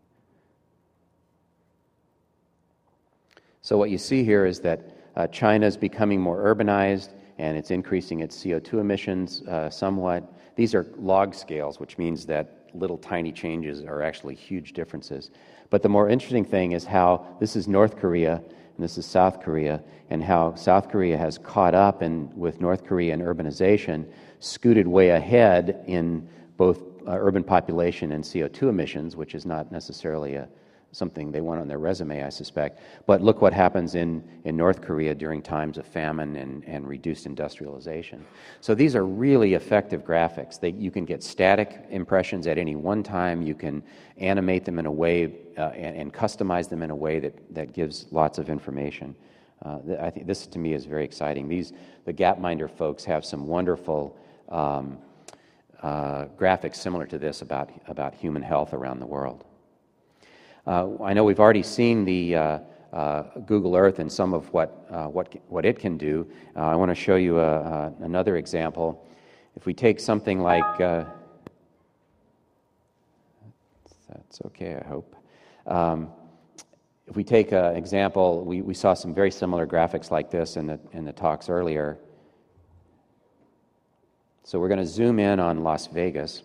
So what you see here is that uh, China is becoming more urbanized and it's increasing its C O two emissions uh, somewhat. These are log scales, which means that little tiny changes are actually huge differences. But the more interesting thing is how this is North Korea and this is South Korea, and how South Korea has caught up in, with North Korea in urbanization, scooted way ahead in both uh, urban population and C O two emissions, which is not necessarily a, something they want on their resume, I suspect. But look what happens in, in North Korea during times of famine and, and reduced industrialization. So these are really effective graphics. They, you can get static impressions at any one time. You can animate them in a way uh, and, and customize them in a way that, that gives lots of information. Uh, th- I think this, to me, is very exciting. These, the Gapminder folks have some wonderful um, uh, graphics similar to this about, about human health around the world. Uh, I know we've already seen the uh, uh, Google Earth and some of what uh, what what it can do. Uh, I want to show you a, a, another example. If we take something like, uh, that's okay, I hope. Um, if we take an example, we, we saw some very similar graphics like this in the in the talks earlier. So we're going to zoom in on Las Vegas.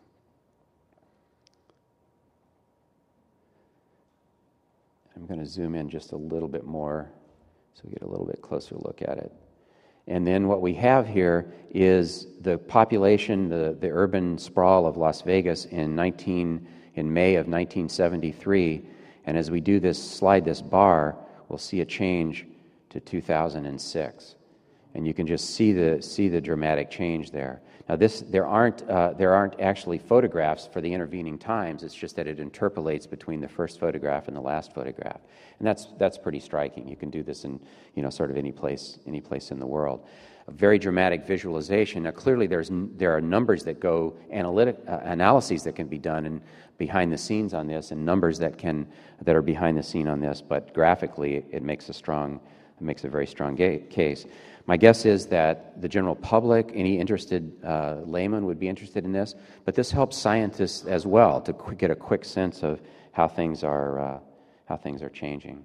I'm going to zoom in just a little bit more so we get a little bit closer look at it. And then what we have here is the population, the, the urban sprawl of Las Vegas in nineteen in May of nineteen seventy-three. And as we do this, slide this bar, we'll see a change to two thousand six. And you can just see the see the dramatic change there. Now, this there aren't uh, there aren't actually photographs for the intervening times. It's just that it interpolates between the first photograph and the last photograph, and that's that's pretty striking. You can do this in you know sort of any place any place in the world. A very dramatic visualization. Now, clearly, there's there are numbers that go analytic uh, analyses that can be done and behind the scenes on this, and numbers that can that are behind the scene on this. But graphically, it, it makes a strong it makes a very strong ga- case. My guess is that the general public, any interested uh, layman would be interested in this, but this helps scientists as well to qu- get a quick sense of how things are uh, how things are changing.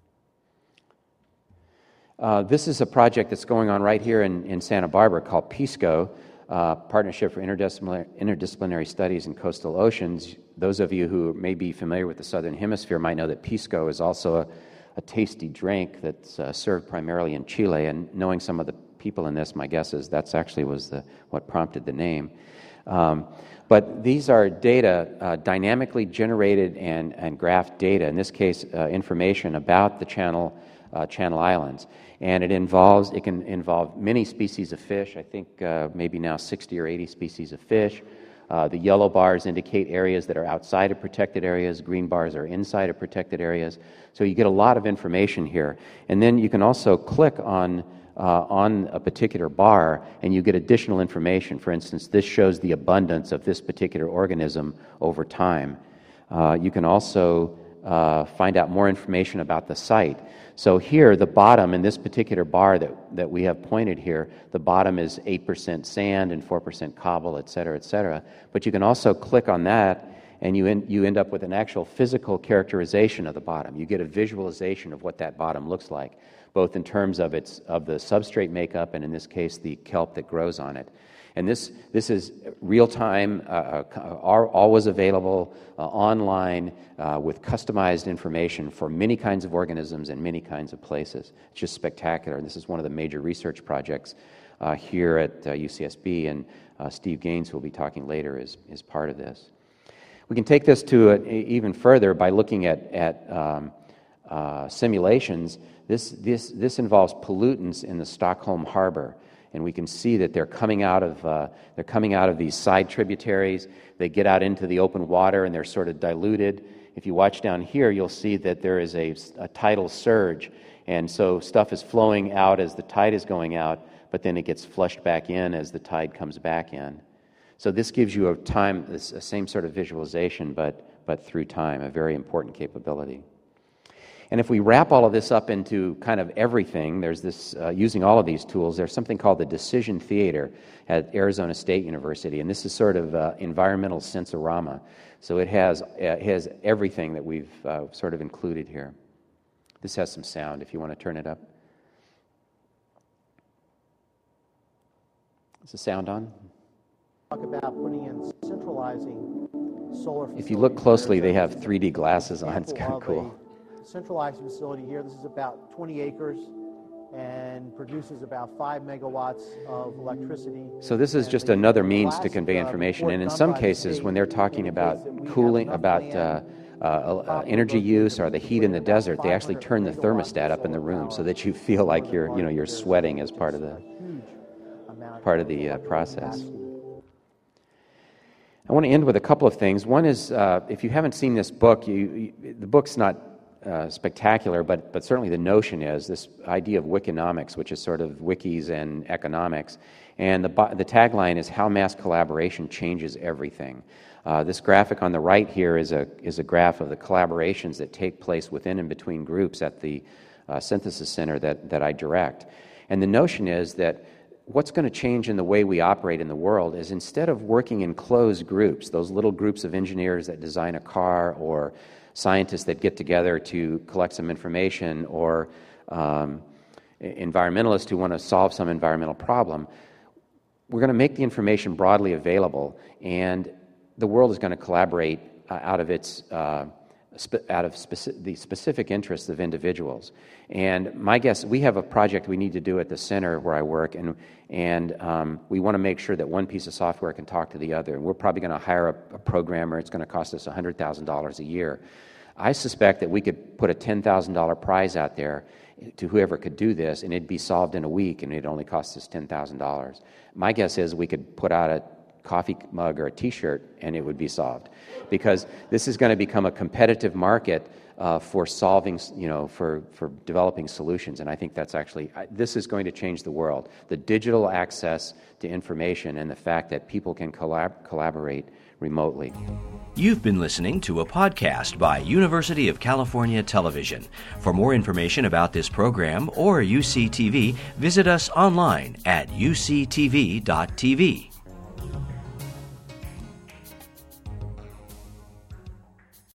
Uh, this is a project that's going on right here in, in Santa Barbara called PESCO, uh, Partnership for Interdisciplinary, Interdisciplinary Studies in Coastal Oceans. Those of you who may be familiar with the Southern Hemisphere might know that PESCO is also a a tasty drink that's uh, served primarily in Chile, and knowing some of the people in this, my guess is that's actually was the what prompted the name. Um, but these are data, uh, dynamically generated and, and graphed data, in this case uh, information about the channel uh, Channel Islands. And it involves, it can involve many species of fish, I think uh, maybe now sixty or eighty species of fish. Uh, the yellow bars indicate areas that are outside of protected areas, green bars are inside of protected areas. So you get a lot of information here. And then you can also click on, uh, on a particular bar and you get additional information. For instance, this shows the abundance of this particular organism over time. Uh, you can also uh, find out more information about the site. So here, the bottom in this particular bar that, that we have pointed here, the bottom is eight percent sand and four percent cobble, et cetera, et cetera. But you can also click on that and you, in, you end up with an actual physical characterization of the bottom. You get a visualization of what that bottom looks like, both in terms of, its, of the substrate makeup and in this case the kelp that grows on it. And this, this is real-time, uh, always available uh, online uh, with customized information for many kinds of organisms and many kinds of places. It's just spectacular, and this is one of the major research projects uh, here at uh, U C S B, and uh, Steve Gaines, who will be talking later, is, is part of this. We can take this to a, even further by looking at, at um, uh, simulations. This, this, this involves pollutants in the Stockholm Harbor. And we can see that they're coming out of uh, they're coming out of these side tributaries. They get out into the open water and they're sort of diluted. If you watch down here, you'll see that there is a, a tidal surge, and so stuff is flowing out as the tide is going out, but then it gets flushed back in as the tide comes back in. So this gives you a time, the same sort of visualization, but but through time, a very important capability. And if we wrap all of this up into kind of everything, there's this, uh, using all of these tools, there's something called the Decision Theater at Arizona State University, and this is sort of uh, environmental sensorama. So it has, uh, it has everything that we've uh, sort of included here. This has some sound if you want to turn it up. Is the sound on? Talk about putting in centralizing solar. If you look closely, they have three D glasses on. It's kind of cool. Centralized facility here. This is about twenty acres and produces about five megawatts of electricity. So this is just another means to convey information, and in some cases when they're talking about cooling, about uh, uh, uh, energy use or the heat in the desert, they actually turn the thermostat up in the room so that you feel like you're, you know, you're sweating as part of the part of the uh, process. I want to end with a couple of things. One is, uh, if you haven't seen this book, you, you, the book's not Uh, spectacular, but but certainly the notion is this idea of wikinomics, which is sort of wikis and economics, and the the tagline is how mass collaboration changes everything. Uh, this graphic on the right here is a is a graph of the collaborations that take place within and between groups at the uh, synthesis center that that I direct, and the notion is that what's going to change in the way we operate in the world is instead of working in closed groups, those little groups of engineers that design a car or scientists that get together to collect some information, or um, environmentalists who want to solve some environmental problem, we're going to make the information broadly available, and the world is going to collaborate uh, out of its uh, spe- out of speci- the specific interests of individuals. And my guess, we have a project we need to do at the center where I work, and and um, we want to make sure that one piece of software can talk to the other. And we're probably going to hire a, a programmer. It's going to cost us one hundred thousand dollars a year. I suspect that we could put a ten thousand dollars prize out there to whoever could do this, and it'd be solved in a week, and it'd only cost us ten thousand dollars. My guess is we could put out a coffee mug or a T-shirt, and it would be solved, because this is going to become a competitive market uh, for solving, you know, for, for developing solutions, and I think that's actually, this is going to change the world. The digital access to information and the fact that people can collab- collaborate remotely. You've been listening to a podcast by University of California Television. For more information about this program or U C T V, visit us online at u c t v dot t v.